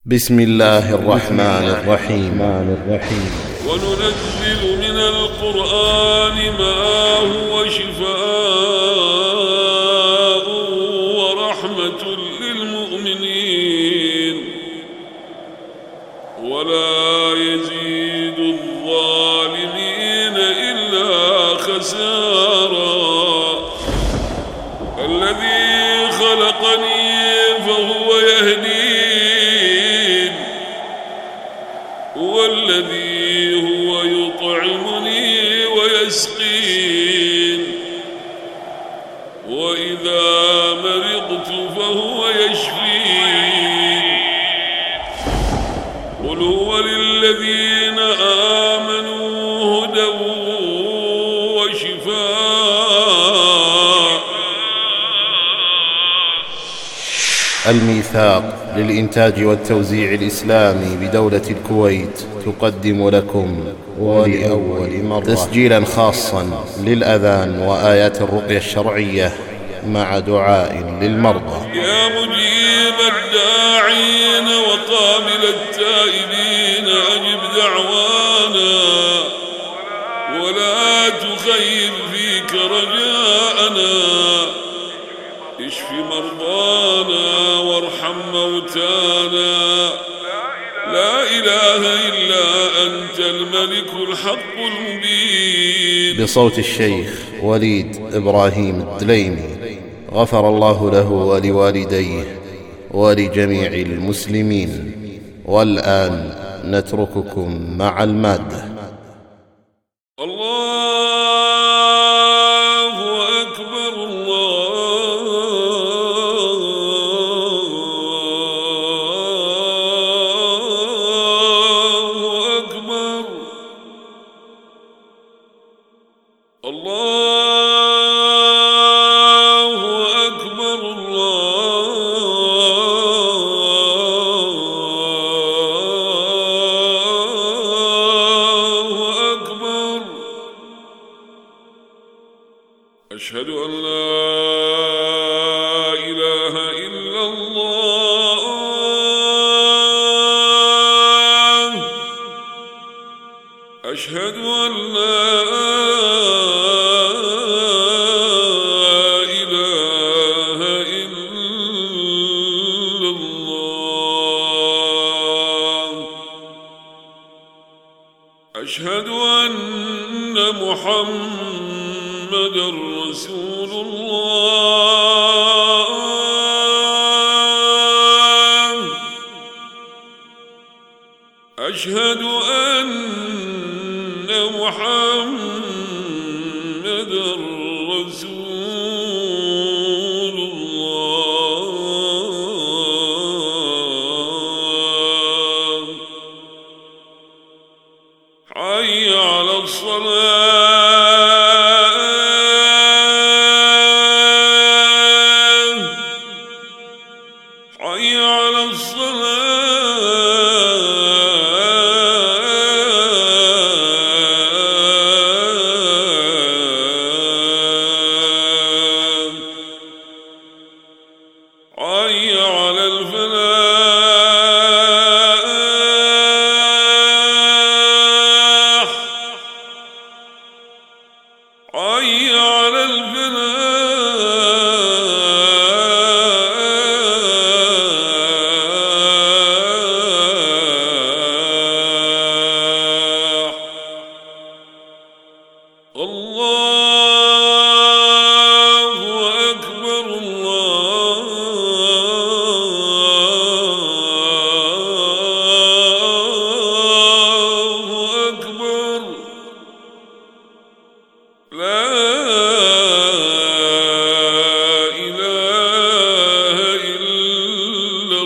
بسم الله الرحمن الرحيم. وننزل من القرآن ما هو شفاء ورحمة للمؤمنين ولا يزيد الظالمين إلا خسارا. الذي خلقني فهو يهدين والذي هو يطعمني ويسقين وإذا مرضت فهو يشفين. قل هو للذين آمنوا هدى وشفاء. الميثاق للإنتاج والتوزيع الإسلامي بدولة الكويت تقدم لكم ولأول مرة تسجيلا خاصا للأذان وآيات الرقية الشرعية مع دعاء للمرضى. يا مجيب الداعين وقابل التائبين أجب دعوانا ولا تخيب فيك رجاءنا. اشف مرضانا وارحم موتانا. لا إله إلا أنت الملك الحق المبين. بصوت الشيخ وليد إبراهيم الدليمي، غفر الله له ولوالديه ولجميع المسلمين. والآن نترككم مع المادة. الله أكبر الله أكبر الله أكبر الله أكبر. أشهد أن لا إله إلا الله. أشهد أن لا إله إلا الله. أشهد أن محمد رسول الله. أشهد أن محمد رسول الله. حي على الصلاة. حي على الصلاة. حي على الفلاح. حي على الفلاح. الله أكبر الله أكبر. لا إله إلا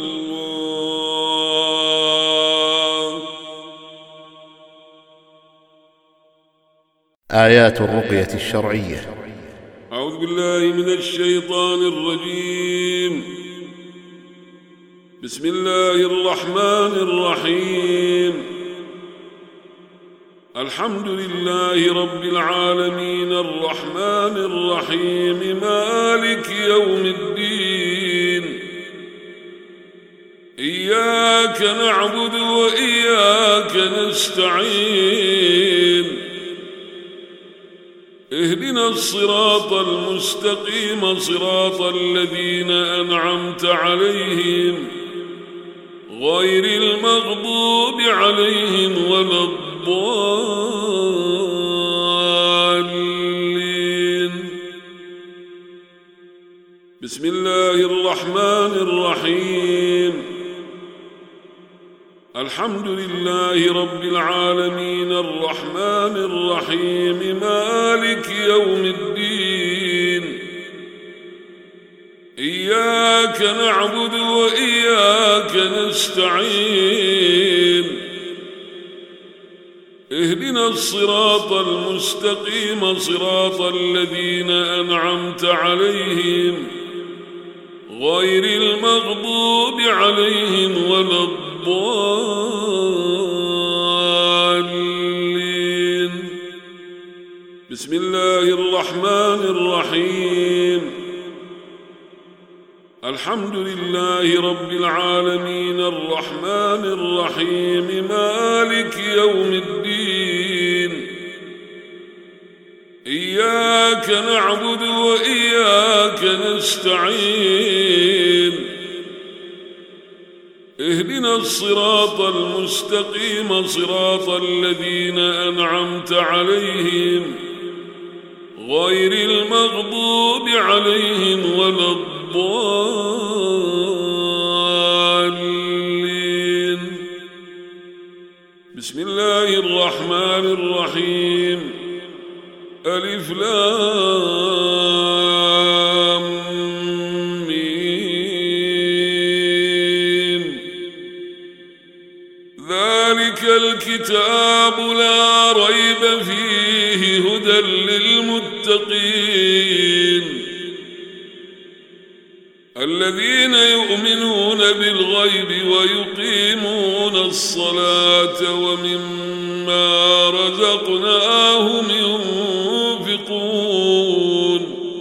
الله. آيات الرقية الشرعية. أعوذ بالله من الشيطان الرجيم. بسم الله الرحمن الرحيم. الحمد لله رب العالمين الرحمن الرحيم مالك يوم الدين. إياك إياك نعبد وإياك نستعين اهدنا الصراط المستقيم صراط الذين أنعمت عليهم غير المغضوب عليهم ولا الضالين. بسم الله الرحمن الرحيم. الحمد لله رب العالمين الرحمن الرحيم مالك يوم الدين. إياك نعبد وإياك نستعين اهدنا الصراط المستقيم صراط الذين أنعمت عليهم غير المغضوب عليهم ولا الضالين. بسم الله الرحمن الرحيم. الحمد لله رب العالمين الرحمن الرحيم مالك يوم الدين. إياك نعبد وإياك نستعين اهدنا الصراط المستقيم صراط الذين أنعمت عليهم غير المغضوب عليهم ولا الضالين. بسم الله الرحمن الرحيم. ألف لام ميم. ذلك الكتاب لا ريب فيه هدى للمتقين الذين يؤمنون بالغيب ويقيمون الصلاة ومما رزقناهم ينفقون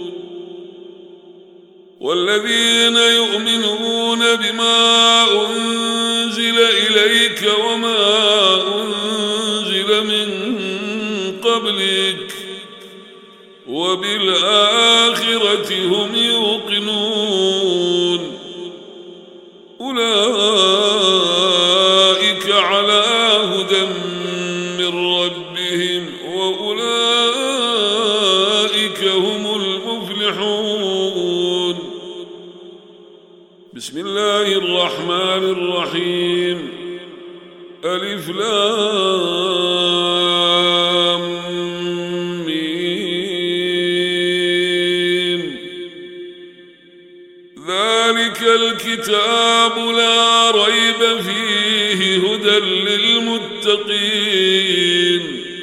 والذين يؤمنون بما أنزل إليك وما أنزل من قبلك وبالآخرة هم يوقنون أولئك على هدى من ربهم وأولئك هم المفلحون. بسم الله الرحمن الرحيم. ألف لام ميم. ذلك الكتاب لا ريب فيه هدى للمتقين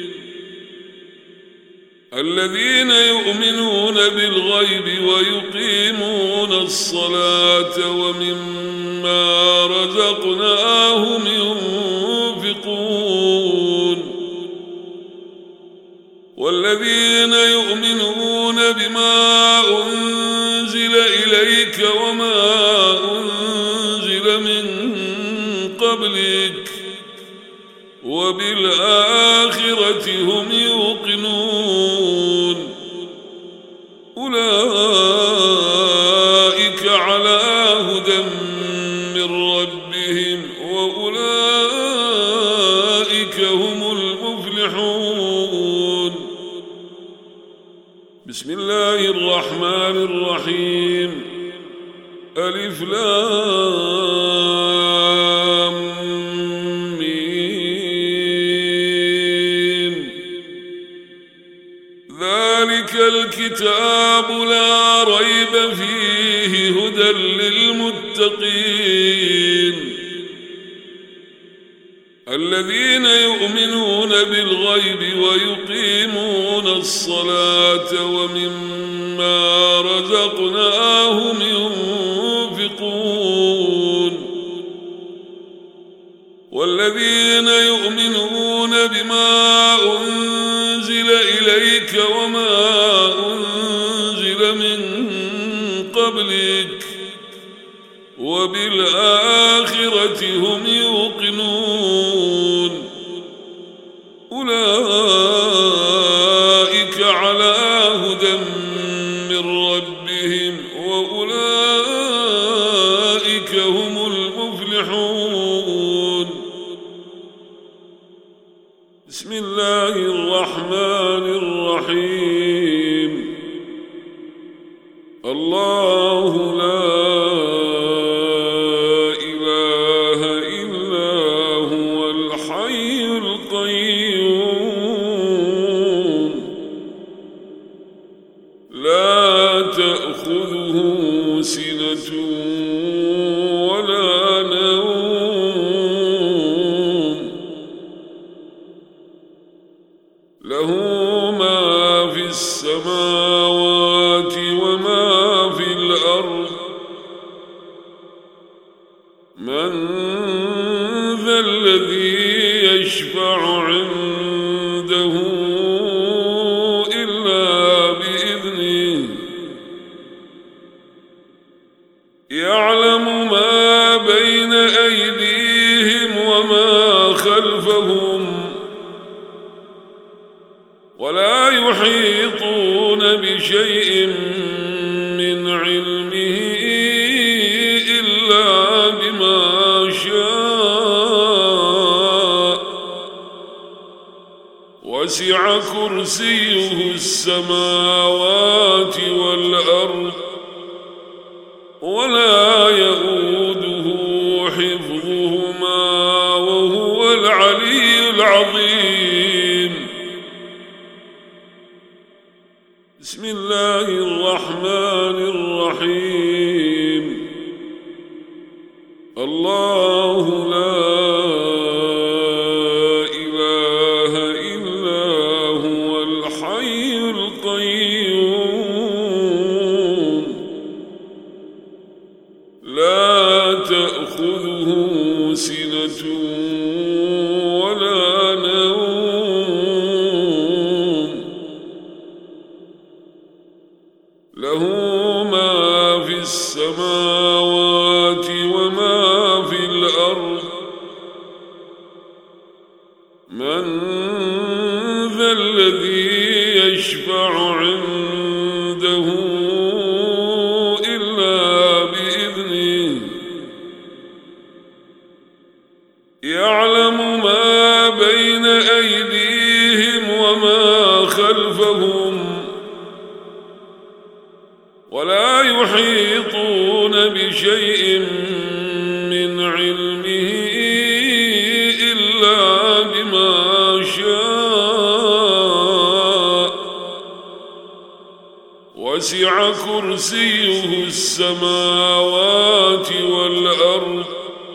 الذين يؤمنون بالغيب ويقيمون الصلاة ومما رزقناهم ينفقون والذين يؤمنون بما أنزل إليك وما أنزل من قبلك وبالآخرة هم يوقنون أولئك على هدى من ربهم وأولئك هم المفلحون. بسم الله الرحمن الرحيم. ألف لام ميم. ذلك الكتاب لا ريب فيه هدى للمتقين الذين يؤمنون بالغيب ويقيمون الصلاة ومما رزقناهم ينفقون والذين يؤمنون بما أنزل إليك وما أنزل من قبلك وبالآخرة هم يوقنون أولئك على هدى من ربهم وأولئك هم المفلحون. بسم الله الرحمن الرحيم. الله لا إله إلا هو الحي القيوم لا تأخذه سنة ولا نوم له ما في السماوات وما في الأرض من ذا الذي يشفع عنده إلا بإذنه يعلم ما بين أيديهم وما خلفهم ولا يحيطون بشيء من علمه إلا بما شاء وسع كرسيه السماوات والأرض ولا يؤوده حفظهما وهو العلي العظيم. بسم الله الرحمن الرحيم. الله لا إله إلا هو الحي القيوم لا تأخذه سنة ولا نوم له ما في السماوات وما في الأرض من ذا الذي يشفع عنده إلا بإذنه يعلم ما بين أيديهم وما خلفهم ولا يحيطون بشيء من علمه إلا بما شاء وسع كرسيه السماوات والأرض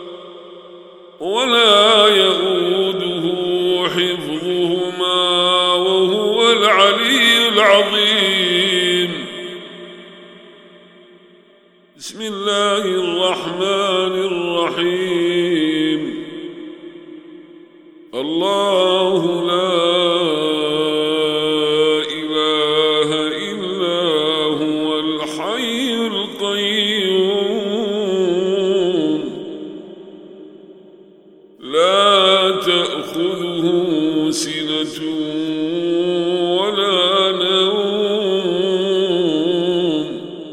ولا يؤوده حفظهما وهو العلي العظيم. بسم الله الرحمن الرحيم. الله لا إله إلا هو الحي القيوم لا تأخذه سنة ولا نوم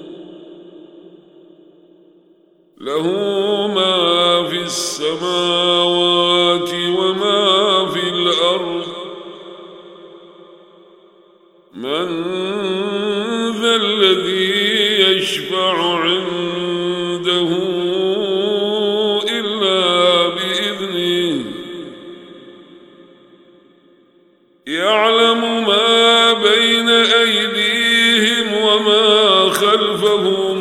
له ما في السماوات وما في الأرض من ذا الذي يشفع عنده إلا بإذنه يعلم ما بين أيديهم وما خلفهم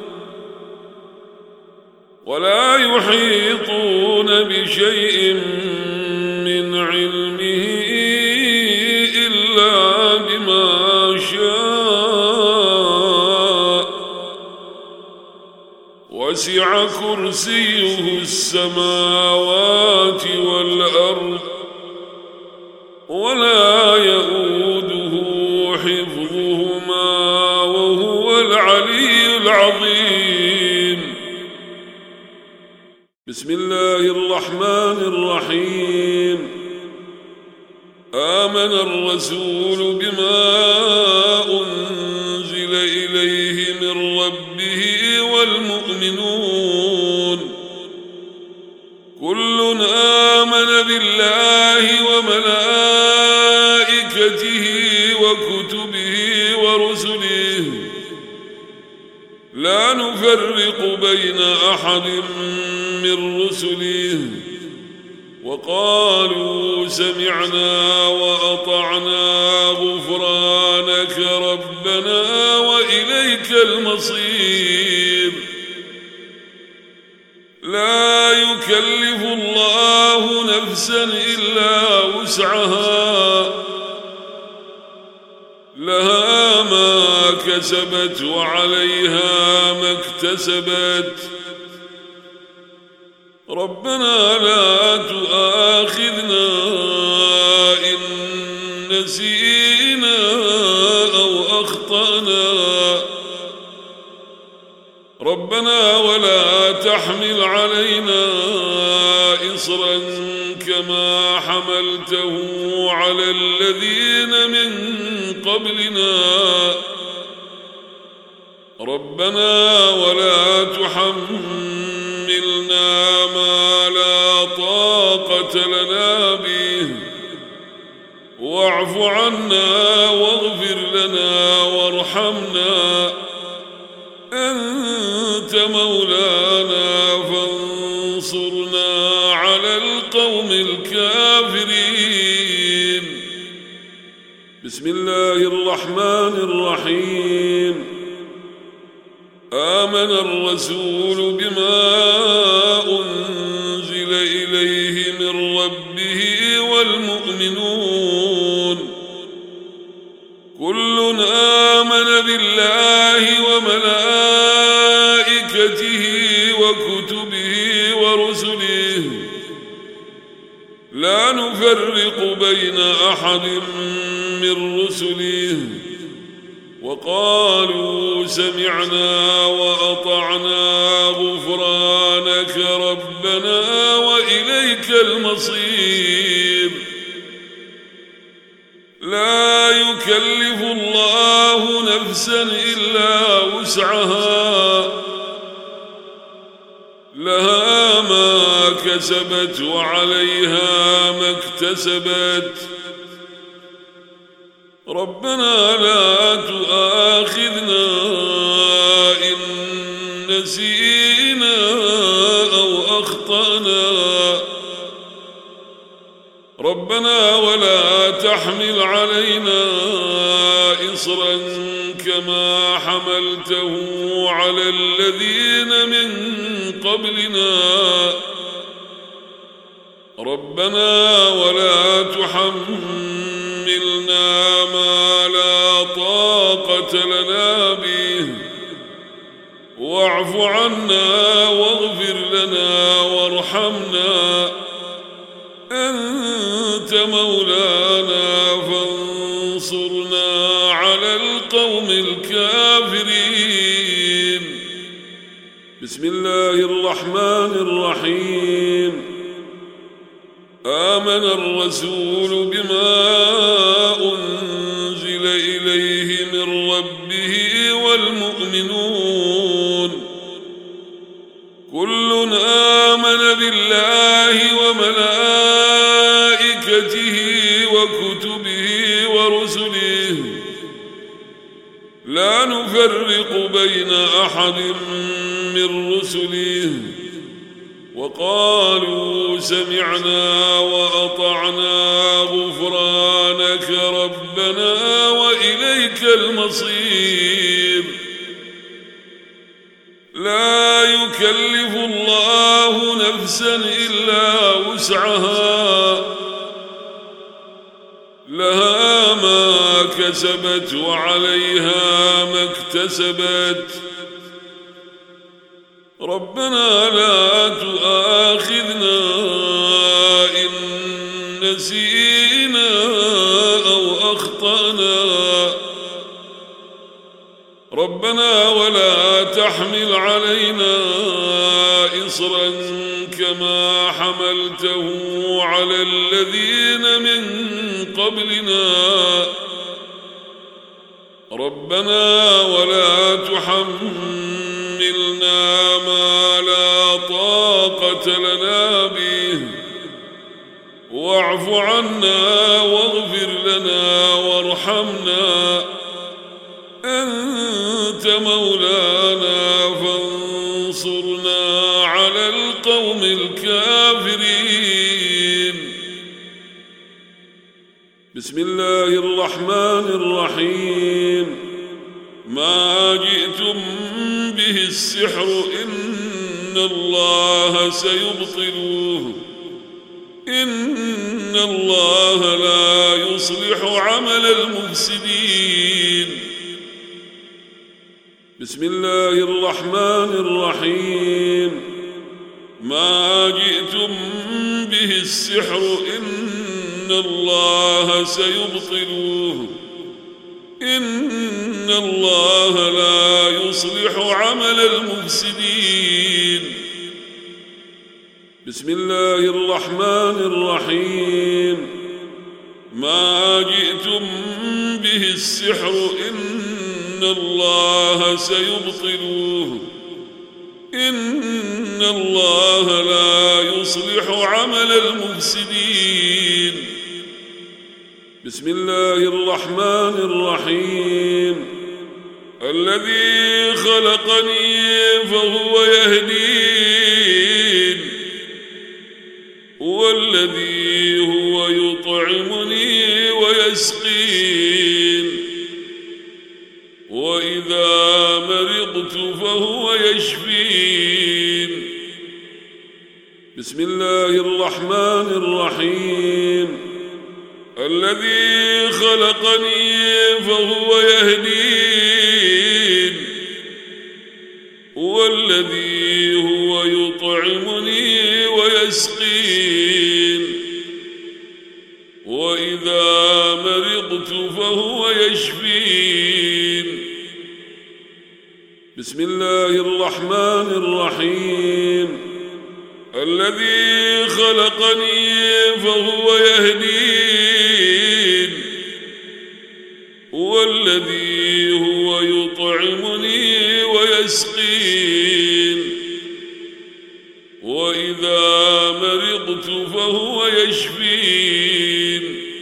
ولا يحيطون بشيء من علمه إلا بما شاء وسع كرسيه السماوات والأرض ولا يؤوده حفظهما وهو العلي العظيم. بسم الله الرحمن الرحيم. آمن الرسول بما أنزل إليه من ربه والمؤمنون كل آمن بالله وملائكته وكتبه ورسله لا نفرق بين أحد من رسله وقالوا سمعنا وأطعنا غفرانك ربنا وإليك المصير. لا يكلف الله نفسا إلا وسعها لها ما كسبت وعليها ما اكتسبت ربنا لا تؤاخذنا إن نسينا أو أخطأنا ربنا ولا تحمل علينا إصرا كما حملته على الذين من قبلنا ربنا ولا تحملنا ما لا طاقة لنا به واعف عنا واغفر لنا وارحمنا أنت مولانا فانصرنا على القوم الكافرين. بسم الله الرحمن الرحيم. آمن الرسول بما أنزل إليه من ربه والمؤمنون كل آمن بالله وملائكته وكتبه ورسله لا نفرق بين أحد من رسله وقالوا سمعنا وأطعنا غفرانك ربنا وإليك المصير. لا يكلف الله نفسا إلا وسعها لها ما كسبت وعليها ما اكتسبت ربنا لا تؤاخذنا إن نسينا أو أخطأنا ربنا ولا تحمل علينا إصرا كما حملته على الذين من قبلنا ربنا ولا تحملنا ما لا طاقة لنا به واعف عنا واغفر لنا وارحمنا أنت مولانا فانصرنا على القوم الكافرين. بسم الله الرحمن الرحيم. آمن الرسول بما أنزل إليه من ربه والمؤمنون كل آمن بالله وملائكته وكتبه ورسله لا نفرق بين أحد من رسله وقالوا سمعنا وأطعنا غفرانك ربنا وإليك المصير. لا يكلف الله نفسا إلا وسعها لها ما كسبت وعليها ما اكتسبت ربنا لا تؤاخذنا إن نسينا أو أخطأنا ربنا ولا تحمل علينا إصرا كما حملته على الذين من قبلنا ربنا ولا تحملنا ما لا طاقة لنا به واعف عنا واغفر لنا وارحمنا أنت مولانا فانصرنا على القوم الكافرين. بسم الله الرحمن الرحيم. ما جئتم به السحر إن الله سيبطلوه إن الله لا يصلح عمل المفسدين. بسم الله الرحمن الرحيم. ما جئتم به السحر إن الله سيبطلوه إن الله لا يصلح عمل المفسدين. بسم الله الرحمن الرحيم. ما جئتم به السحر إن الله سيبطلوه إن الله لا يصلح عمل المفسدين. بسم الله الرحمن الرحيم. الذي خلقني فهو يهدين والذي هو يطعمني ويسقين وإذا مرضت فهو يشفين. بسم الله الرحمن الرحيم. الذي خلقني فهو يهدين والذي هو يطعمني ويسقين وإذا مرضت فهو يشفين. بسم الله الرحمن الرحيم. الذي خلقني فهو يهدين والذي هو يطعمني ويسقين وإذا مرضت فهو يشفين.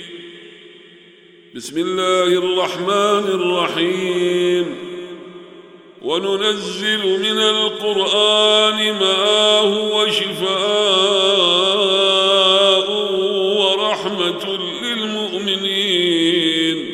بسم الله الرحمن الرحيم. وننزل من القرآن ما هو شفاء ورحمة للمؤمنين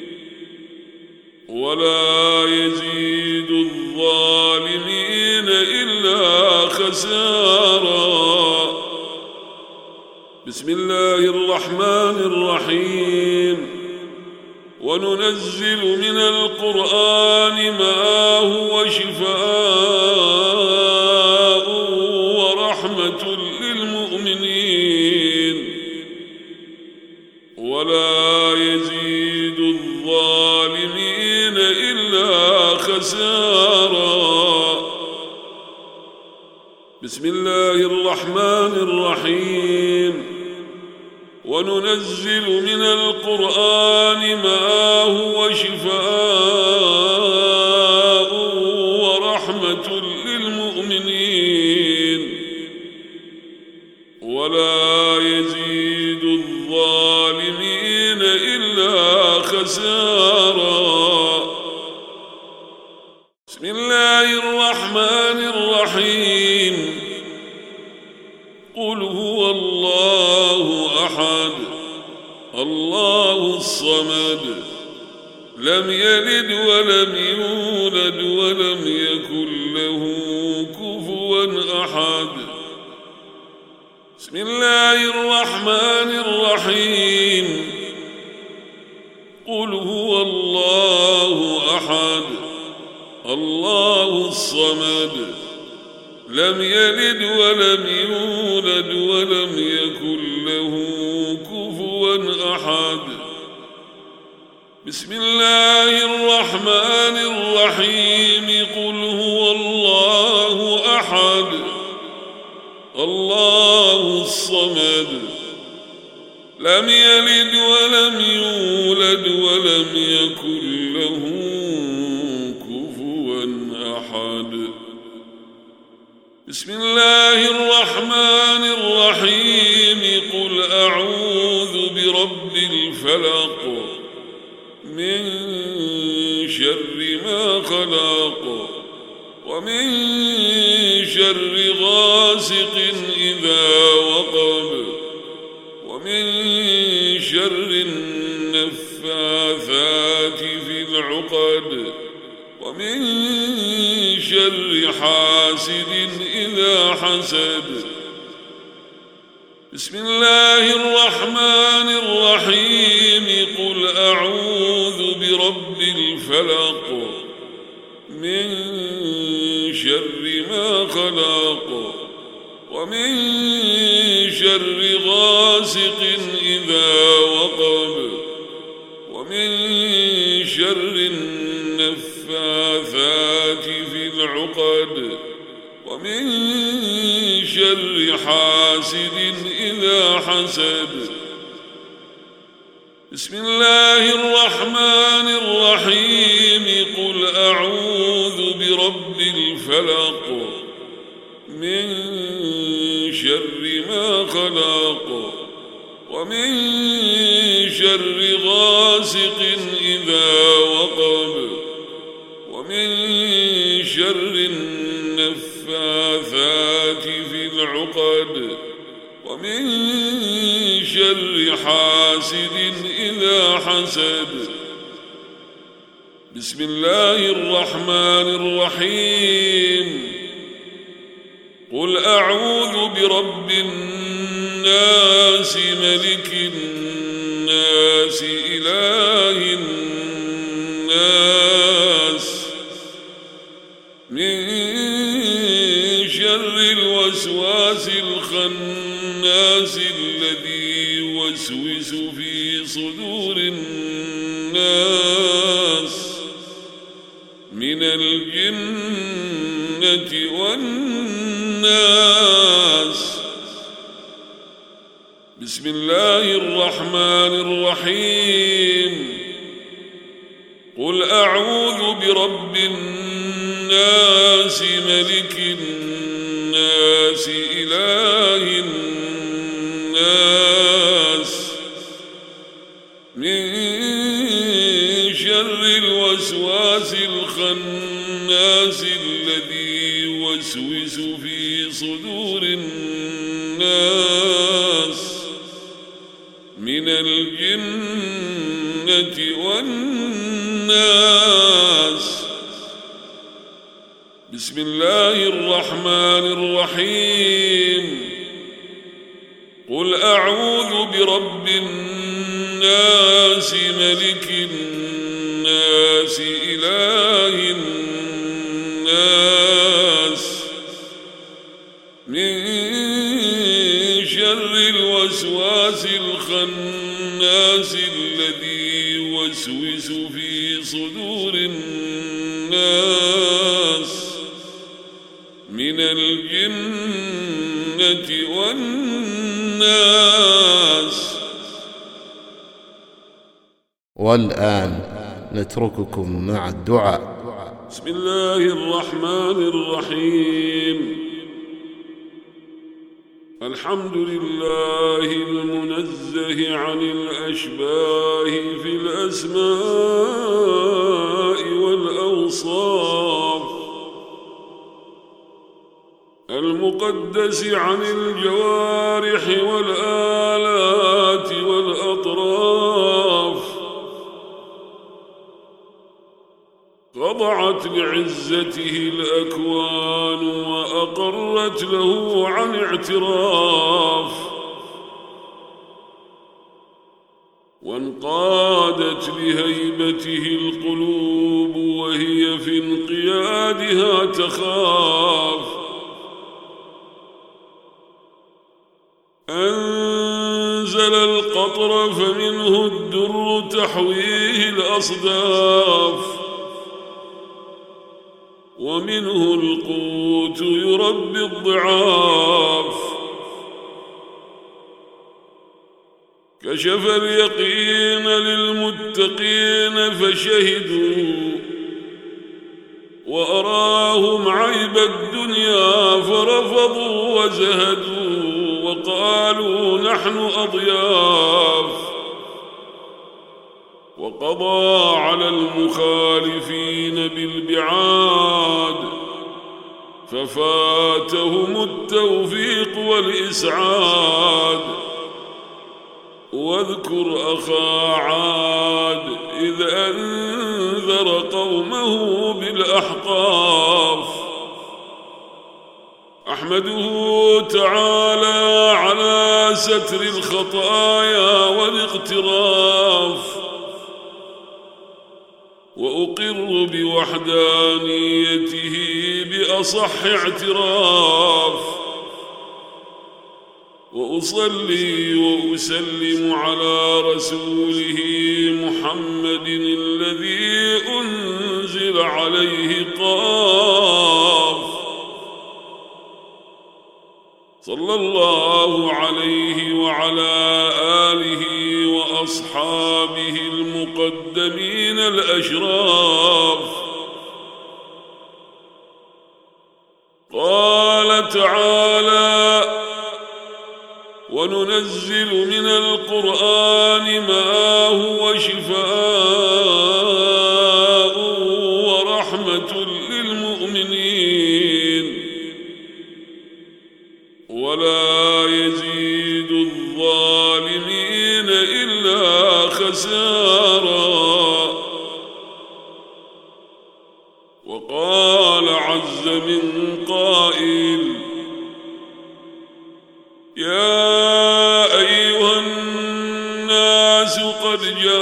ولا يزيد الظالمين إلا خسارا. بسم الله الرحمن الرحيم. وننزل من القرآن ما هو شفاء ورحمة للمؤمنين ولا يزيد الظالمين إلا خسارا. بسم الله الرحمن الرحيم. وننزل من القرآن ما هو شفاء ورحمة للمؤمنين ولا يزيد الظالمين إلا خسارا. بسم الله الرحمن الرحيم. قل هو الله أحد الله الصمد لم يلد ولم يولد ولم يكن له كفوا أحد. بسم الله الرحمن الرحيم. قل هو الله أحد الله الصمد لم يلد ولم يولد ولم يكن له كفوا أحد. بسم الله الرحمن الرحيم قل هو الله أحد الله الصمد لم يلد ولم يولد ولم يكن له كفوا أحد بسم الله الرحمن الرحيم قل أعوذ برب الفلق من شر ما خلق ومن شر غاسق إذا وقب ومن شر النفاثات في العقد ومن شر حاسد إذا حسد بسم الله الرحمن الرحيم قل أعوذ برب الفلق من شر ما خلق ومن شر غاسق إذا وقب ومن شر النفاثات في العقد ومن شر حاسد إذا حسد بسم الله الرحمن الرحيم قل أعوذ برب الفلق من شر ما خلق ومن شر غاسق إذا وقب ومن شر النفاثات في العقد ومن شر حاسد إذا حسد بسم الله الرحمن الرحيم قل أعوذ برب الناس ملك الناس إله الناس من شر الوسواس الخناس الذي يوسوس في صدور الناس من الجنة والناس بسم الله الرحمن الرحيم قل أعوذ برب الناس ملك الناس إله الناس من شر الوسواس الخناس الذي يوسوس في صدور الناس من الجنة والناس بسم الله الرحمن الرحيم قل أعوذ برب الناس ملك الناس إله الناس من شر الوسواس الخناس الذي يوسوس في صدور الناس من الجنة والناس. والآن نترككم مع الدعاء. بسم الله الرحمن الرحيم. الحمد لله المنزه عن الأشباه في الأسماء والأوصاف، المقدس عن الجوارح والآلات والأطراف، خضعت لعزته الأكوان وأقرت له عن اعتراف، وانقادت لهيبته القلوب وهي في انقيادها تخاف. أنزل أنزل القطر فمنه الدر تحويه الأصداف، ومنه القوت يربي الضعاف. كشف اليقين للمتقين فشهدوا، وأراهم عيب الدنيا فرفضوا وزهدوا، وقالوا نحن أضياف. وقضى على المخالفين بالبعاد، ففاتهم التوفيق والإسعاد. واذكر أخا عاد إذ أنذر قومه بالأحقاف. أحمده تعالى على ستر الخطايا والاقتراف، وأقر بوحدانيته بأصح اعتراف. وأصلي وأسلم على رسوله محمد الذي أنزل عليه قاف. صلى الله عليه وعلى آله وأصحابه المقدمين الأشراف. قال تعالى: وننزل من القرآن ما هو شفاء ورحمة للمؤمنين، ولا يزيد الظالمين إلا خسارا. وقال عز من قائل: يا أيها الناس قد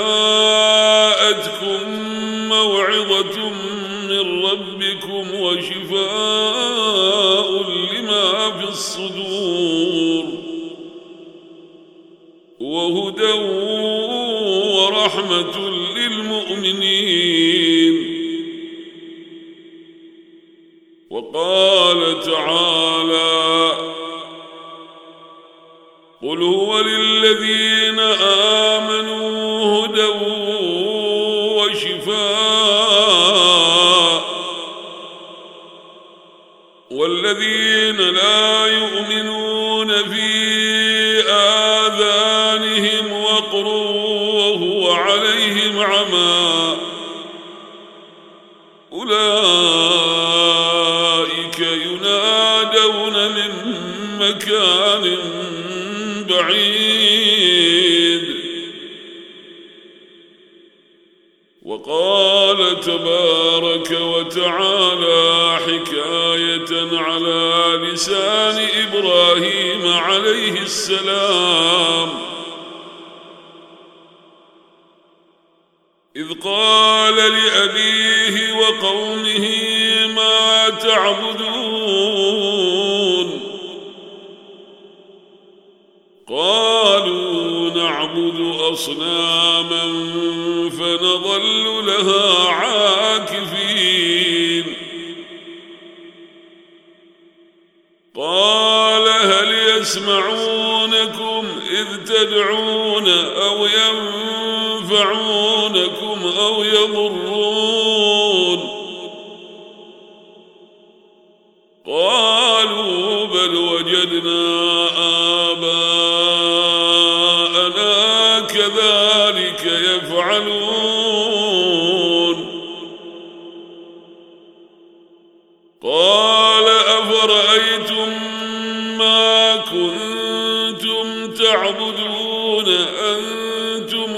جاءتكم موعظة من ربكم وشفاء لما في الصدور وهدى ورحمة للمؤمنين. وقال تعالى: قل هو للذين آمنوا هدى وشفاء، والذين لا يؤمنون في آذانهم وقر وهو عليهم عمى، أولئك ينادون من مكان بعيد. وقال تبارك وتعالى حكاية على لسان إبراهيم عليه السلام: إذ قال لأبيه وقومه ما تعبدون؟ قالوا نعبد أصناما فنظل لها عاكفين. قال هل يسمعونكم إذ تدعون أو ينفعونكم أو يضرون؟ قالوا بل وجدنا آباءنا كذلك يفعلون. قال أفرأيتم ما كنتم تعبدون أنتم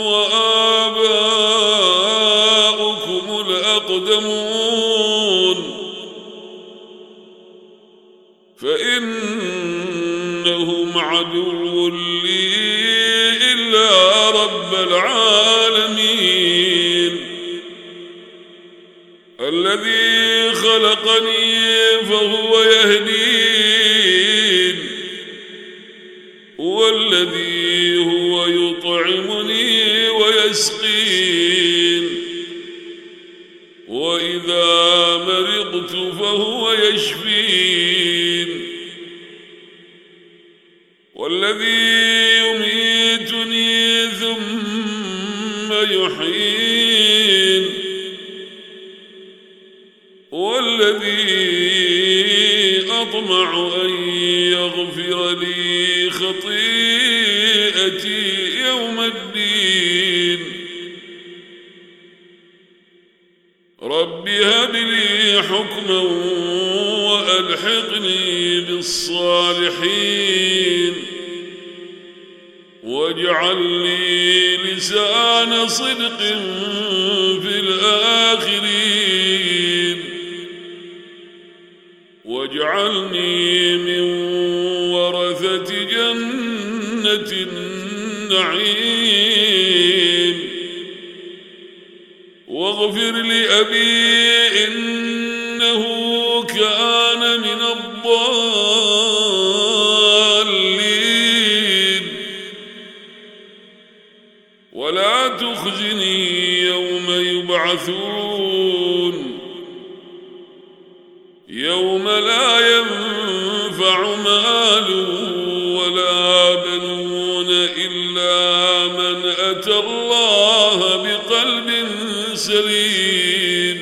وآباؤكم الأقدمون؟ فإنهم عدو لي إلا رب العالمين، الذي خلقني فهو يهدين، والذي هو ويطعمني ويسقين، وإذا مرضت فهو يشفين، والذي يميتني ثم يحيين، والذي أطمع أن يغفر لي خطيئتي يوم الدين. رب هب لي حكما وألحقني بالصالحين، واجعل لي لسان صدق في الآخرين، واجعلني من ورثة جنة النعيم. واغفر لأبي إنه كان من الضالين، ولا تخزني يوم يبعثون، يوم لا ينفع مال ولا بنون إلا من أتى الله بقلب سليم.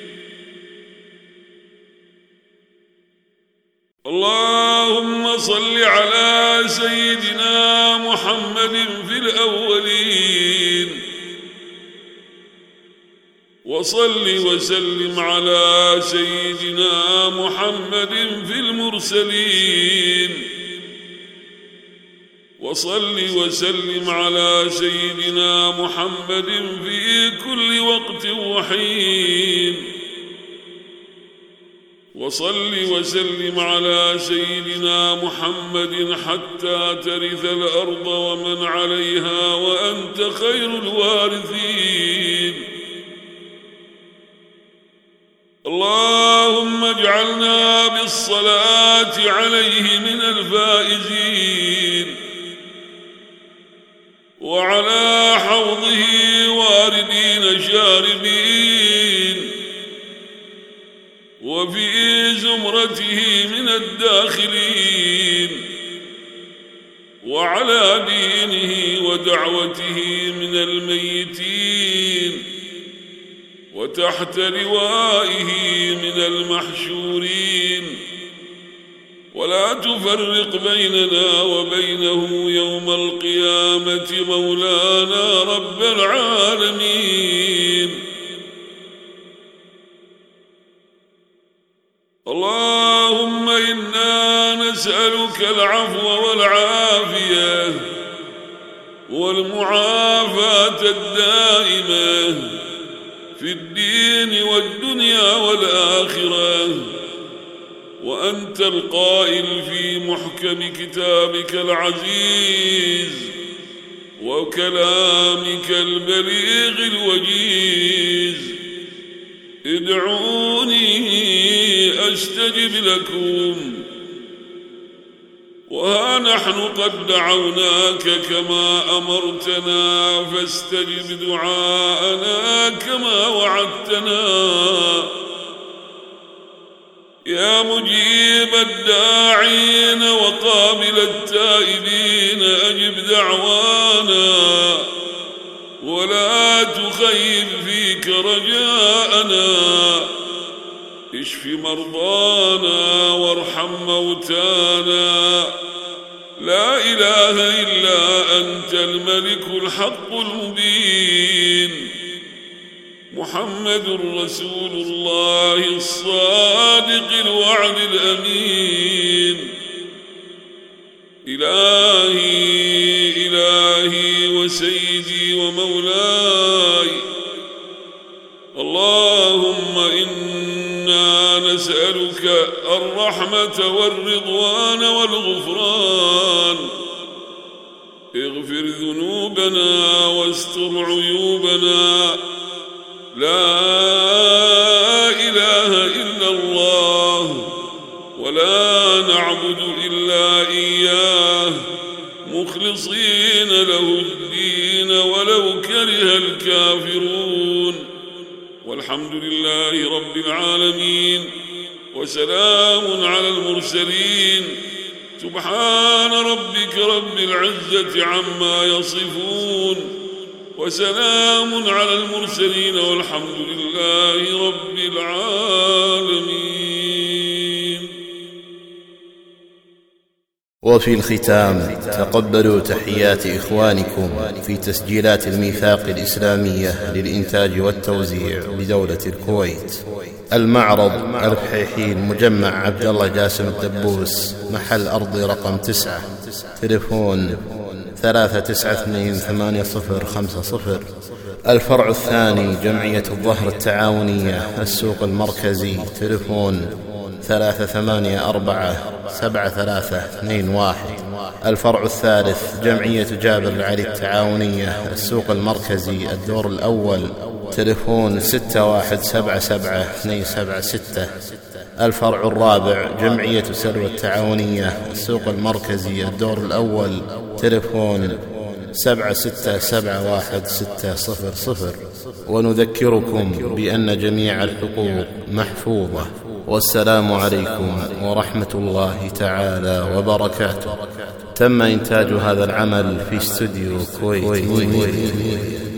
اللهم صل على سيدنا محمد في الأولين، وصل وسلم على سيدنا محمد في المرسلين، وصل وسلم على سيدنا محمد في كل وقت وحين، وصل وسلم على سيدنا محمد حتى ترث الأرض ومن عليها وأنت خير الوارثين. اللهم اجعلنا بالصلاة عليه من الفائزين، وعلى حوضه واردين شاربين، وفي زمرته من الداخلين، وعلى دينه ودعوته من الميتين، وتحت لوائه من المحشورين، ولا تفرق بيننا وبينه يوم القيامة مولانا رب العالمين. اللهم إنا نسألك العفو والعافية والمعافاة الدائمة في الدين والدنيا والآخرة، وأنت القائل في محكم كتابك العزيز وكلامك البليغ الوجيز: ادعوني أستجب لكم. وها نحن قد دعوناك كما أمرتنا، فاستجب دعاءنا كما وعدتنا. يا مجيب الداعين وقابل التائبين، أجب دعوانا ولا تخيب فيك رجاءنا. اشف مرضانا وارحم موتانا. لا إله إلا أنت الملك الحق المبين. محمد رسول الله الصادق الوعد الأمين. إلهي وسيدي ومولاي، اللهم إنا نسألك الرحمة والرضوان والغفران. اغفر ذنوبنا واستر عيوبنا. لا إله إلا الله، ولا نعبد إلا إياه، مخلصين له الدين ولو كره الكافرون. والحمد لله رب العالمين، وسلام على المرسلين، سبحان ربك رب العزة عما يصفون، وسلام على المرسلين، والحمد لله رب العالمين. وفي الختام تقبلوا تحيات إخوانكم في تسجيلات الميثاق الإسلامية للإنتاج والتوزيع بدولة الكويت. المعرض البحيحين، مجمع عبد الله جاسم الدبوس، محل أرضي رقم 9، تليفون 3928050. الفرع الثاني جمعية الظهر التعاونية، السوق المركزي، تليفون 3847321. الفرع الثالث جمعية جابر العلي التعاونية، السوق المركزي، الدور الأول، تليفون 617727. الفرع الرابع جمعية سلوى التعاونية، السوق المركزي، الدور الأول، تليفون 76716000. ونذكركم بأن جميع الحقوق محفوظة. والسلام عليكم ورحمة الله تعالى وبركاته. تم إنتاج هذا العمل في استوديو كويتي.